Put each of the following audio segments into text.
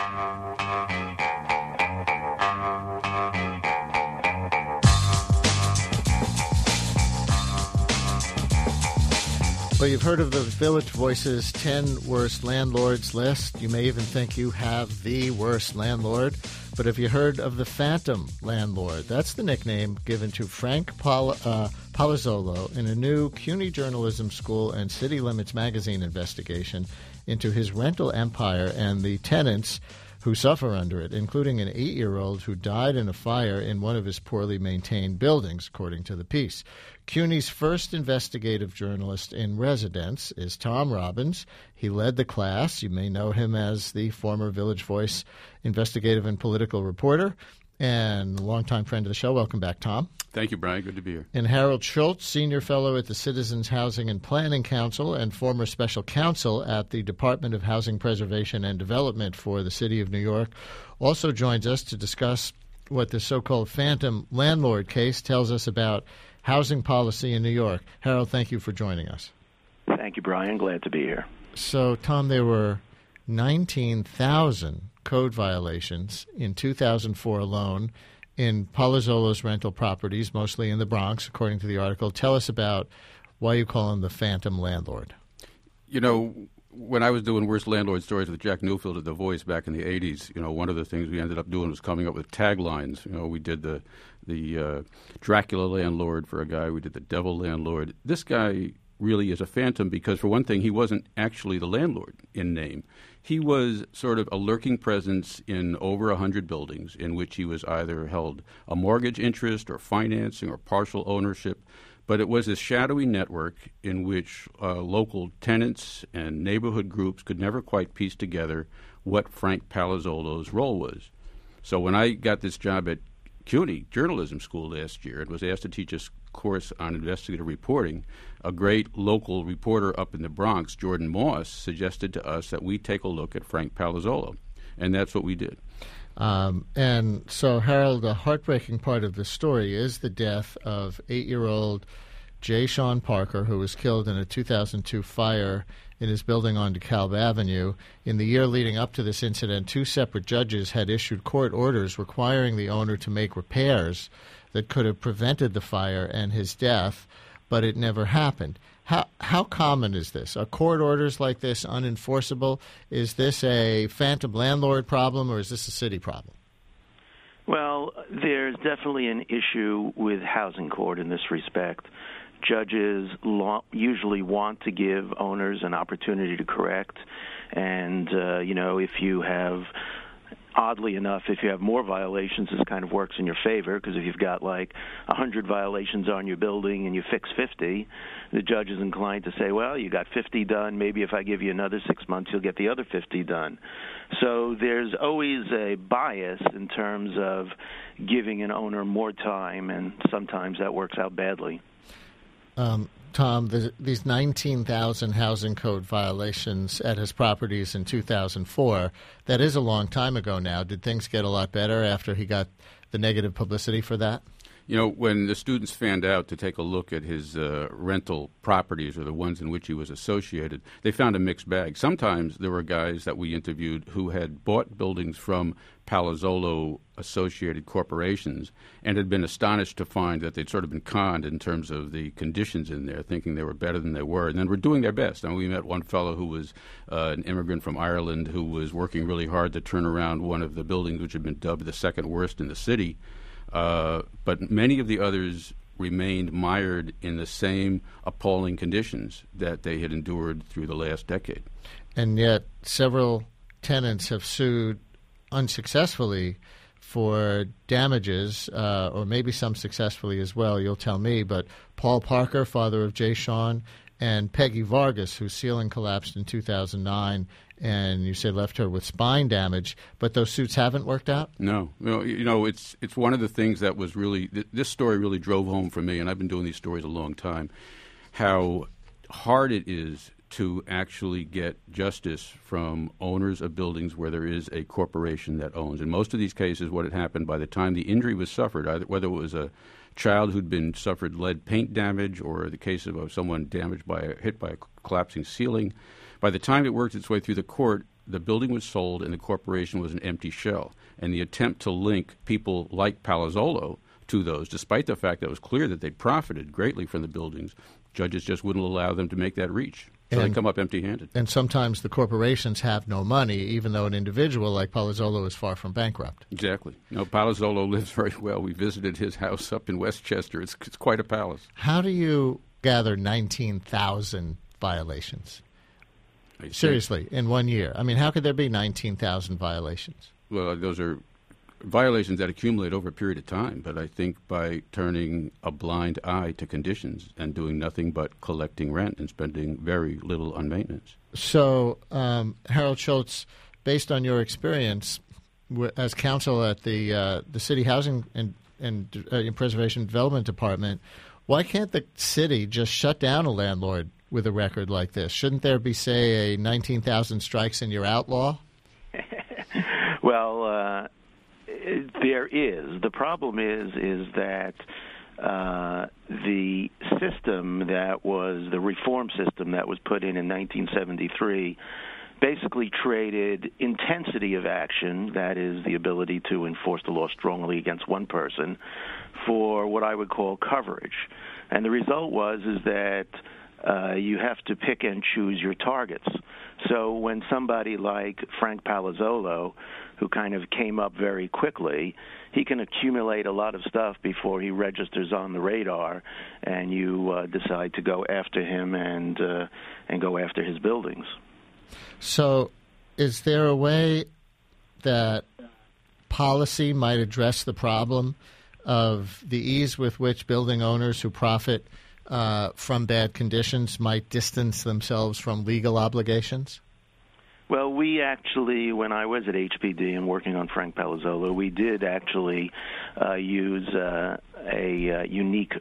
Well, you've heard of the Village Voice's 10 worst landlords list. You may even think you have the worst landlord. But have you heard of the Phantom Landlord? That's the nickname given to Frank Palazzolo in a new CUNY Journalism School and City Limits magazine investigation into his rental empire and the tenants who suffer under it, including an 8-year-old who died in a fire in one of his poorly maintained buildings, according to the piece. CUNY's first investigative journalist in residence is Tom Robbins. He led the class. You may know him as the former Village Voice investigative and political reporter and longtime friend of the show. Welcome back, Tom. Thank you, Brian. Good to be here. And Harold Schultz, senior fellow at the Citizens Housing and Planning Council and former special counsel at the Department of Housing Preservation and Development for the City of New York, also joins us to discuss what the so-called Phantom Landlord case tells us about housing policy in New York. Harold, thank you for joining us. Thank you, Brian. Glad to be here. So, Tom, there were 19,000 code violations in 2004 alone in Palazzolo's rental properties, mostly in the Bronx, according to the article. Tell us about why you call him the Phantom Landlord. You know, when I was doing Worst Landlord Stories with Jack Newfield at The Voice back in the 80s, you know, one of the things we ended up doing was coming up with taglines. You know, we did the Dracula landlord for a guy. We did the Devil landlord. This guy really is a phantom because, for one thing, he wasn't actually the landlord in name. He was sort of a lurking presence in over 100 buildings in which he was either held a mortgage interest or financing or partial ownership. But it was this shadowy network in which local tenants and neighborhood groups could never quite piece together what Frank Palazzolo's role was. So when I got this job at CUNY Journalism School last year and was asked to teach a course on investigative reporting, a great local reporter up in the Bronx, Jordan Moss, suggested to us that we take a look at Frank Palazzolo, and that's what we did. And so, Harold, the heartbreaking part of the story is the death of 8-year-old Jay Sean Parker, who was killed in a 2002 fire in his building on DeKalb Avenue. In the year leading up to this incident, 2 separate judges had issued court orders requiring the owner to make repairs that could have prevented the fire and his death, but it never happened. How common is this? Are court orders like this unenforceable? Is this a phantom landlord problem, or is this a city problem? Well, there's definitely an issue with housing court in this respect. Judges usually want to give owners an opportunity to correct, and, if you have... Oddly enough, if you have more violations, this kind of works in your favor, because if you've got like 100 violations on your building and you fix 50, the judge is inclined to say, well, you got 50 done. Maybe if I give you another 6 months, you'll get the other 50 done. So there's always a bias in terms of giving an owner more time, and sometimes that works out badly. Tom, these 19,000 housing code violations at his properties in 2004, that is a long time ago now. Did things get a lot better after he got the negative publicity for that? You know, when the students fanned out to take a look at his rental properties or the ones in which he was associated, they found a mixed bag. Sometimes there were guys that we interviewed who had bought buildings from Palazzolo-associated corporations and had been astonished to find that they'd sort of been conned in terms of the conditions in there, thinking they were better than they were, and then were doing their best. And we met one fellow who was an immigrant from Ireland who was working really hard to turn around one of the buildings which had been dubbed the second worst in the city. But many of the others remained mired in the same appalling conditions that they had endured through the last decade. And yet several tenants have sued unsuccessfully for damages, or maybe some successfully as well, you'll tell me, but Paul Parker, father of Jay Sean, and Peggy Vargas, whose ceiling collapsed in 2009, and you said left her with spine damage, but those suits haven't worked out? No. You know, it's one of the things that was really, this story really drove home for me, and I've been doing these stories a long time, how hard it is to actually get justice from owners of buildings where there is a corporation that owns. In most of these cases, what had happened by the time the injury was suffered, either whether it was a child who'd been suffered lead paint damage or the case of someone damaged hit by a collapsing ceiling, by the time it worked its way through the court, the building was sold and the corporation was an empty shell. And the attempt to link people like Palazzolo to those, despite the fact that it was clear that they profited greatly from the buildings, judges just wouldn't allow them to make that reach. So they come up empty-handed. And sometimes the corporations have no money, even though an individual like Palazzolo is far from bankrupt. Exactly. No, Palazzolo lives very well. We visited his house up in Westchester. It's quite a palace. How do you gather 19,000 violations? Seriously, in 1 year? I mean, how could there be 19,000 violations? Well, those are violations that accumulate over a period of time, but I think by turning a blind eye to conditions and doing nothing but collecting rent and spending very little on maintenance. So, Harold Schultz, based on your experience as counsel at the City Housing and Preservation Development Department, why can't the city just shut down a landlord with a record like this? Shouldn't there be, say, a 19,000 strikes and you're out law? Well, there is. The problem is that the system that was the reform system that was put in 1973 basically traded intensity of action, that is the ability to enforce the law strongly against one person, for what I would call coverage. And the result is that you have to pick and choose your targets. So when somebody like Frank Palazzolo, who kind of came up very quickly, he can accumulate a lot of stuff before he registers on the radar, and you decide to go after him and go after his buildings. So is there a way that policy might address the problem of the ease with which building owners who profit from bad conditions might distance themselves from legal obligations? Well, we actually, when I was at HPD and working on Frank Palazzolo, we did actually use a unique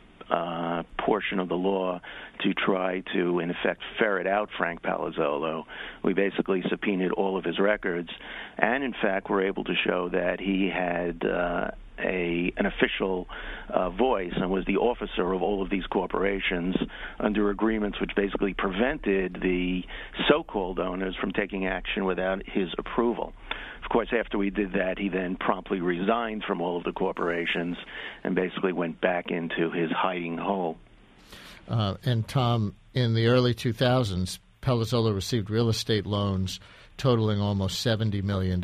portion of the law to try to, in effect, ferret out Frank Palazzolo. We basically subpoenaed all of his records, and in fact were able to show that he had an official voice and was the officer of all of these corporations under agreements which basically prevented the so-called owners from taking action without his approval. Of course, after we did that, he then promptly resigned from all of the corporations and basically went back into his hiding hole. And Tom, in the early 2000s, Palazzolo received real estate loans totaling almost $70 million.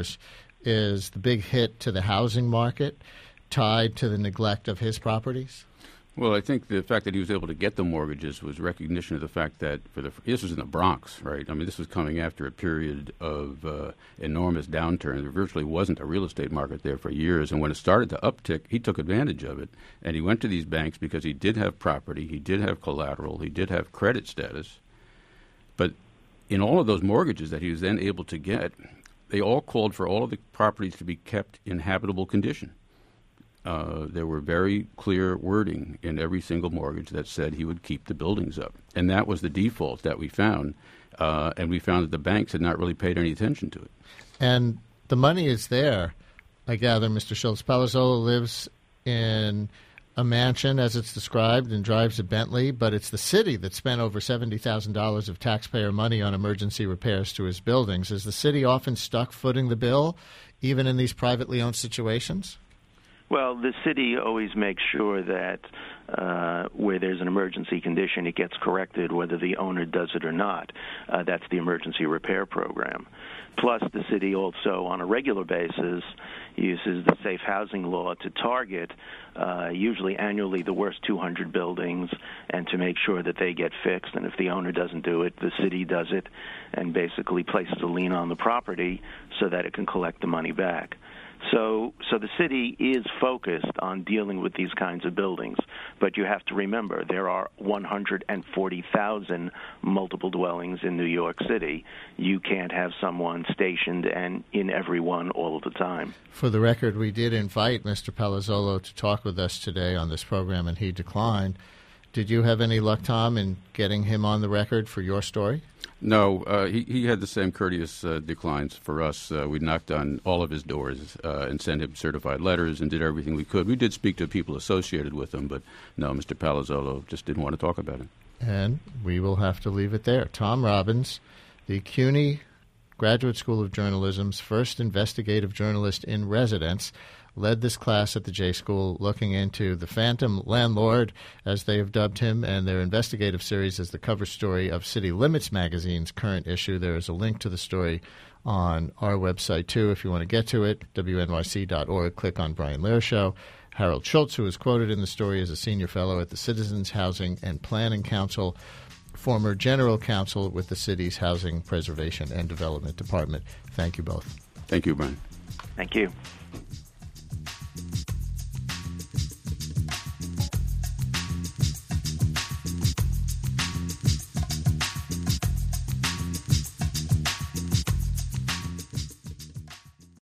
Is the big hit to the housing market tied to the neglect of his properties? Well, I think the fact that he was able to get the mortgages was recognition of the fact that this was in the Bronx, right? I mean, this was coming after a period of enormous downturn. There virtually wasn't a real estate market there for years, and when it started to uptick, he took advantage of it, and he went to these banks because he did have property, he did have collateral, he did have credit status. But in all of those mortgages that he was then able to get, they all called for all of the properties to be kept in habitable condition. There were very clear wording in every single mortgage that said he would keep the buildings up. And that was the default that we found. And we found that the banks had not really paid any attention to it. And the money is there, I gather, Mr. Schultz. Palazzolo lives in a mansion, as it's described, and drives a Bentley, but it's the city that spent over $70,000 of taxpayer money on emergency repairs to his buildings. Is the city often stuck footing the bill, even in these privately owned situations? Well, the city always makes sure that where there's an emergency condition, it gets corrected whether the owner does it or not. That's the emergency repair program. Plus, the city also, on a regular basis, uses the safe housing law to target, usually annually, the worst 200 buildings and to make sure that they get fixed. And if the owner doesn't do it, the city does it and basically places a lien on the property so that it can collect the money back. So the city is focused on dealing with these kinds of buildings, but you have to remember there are 140,000 multiple dwellings in New York City. You can't have someone stationed and in every one all of the time. For the record, we did invite Mr. Palazzolo to talk with us today on this program, and he declined. Did you have any luck, Tom, in getting him on the record for your story? No, he had the same courteous declines for us. We knocked on all of his doors and sent him certified letters and did everything we could. We did speak to people associated with him, but no, Mr. Palazzolo just didn't want to talk about it. And we will have to leave it there. Tom Robbins, the CUNY Graduate School of Journalism's first investigative journalist in residence, led this class at the J School, looking into the Phantom Landlord, as they have dubbed him, and their investigative series is the cover story of City Limits magazine's current issue. There is a link to the story on our website, too, if you want to get to it, wnyc.org. Click on Brian Lehrer Show. Harold Schultz, who is quoted in the story, is a senior fellow at the Citizens Housing and Planning Council, former general counsel with the city's Housing Preservation and Development Department. Thank you both. Thank you, Brian. Thank you.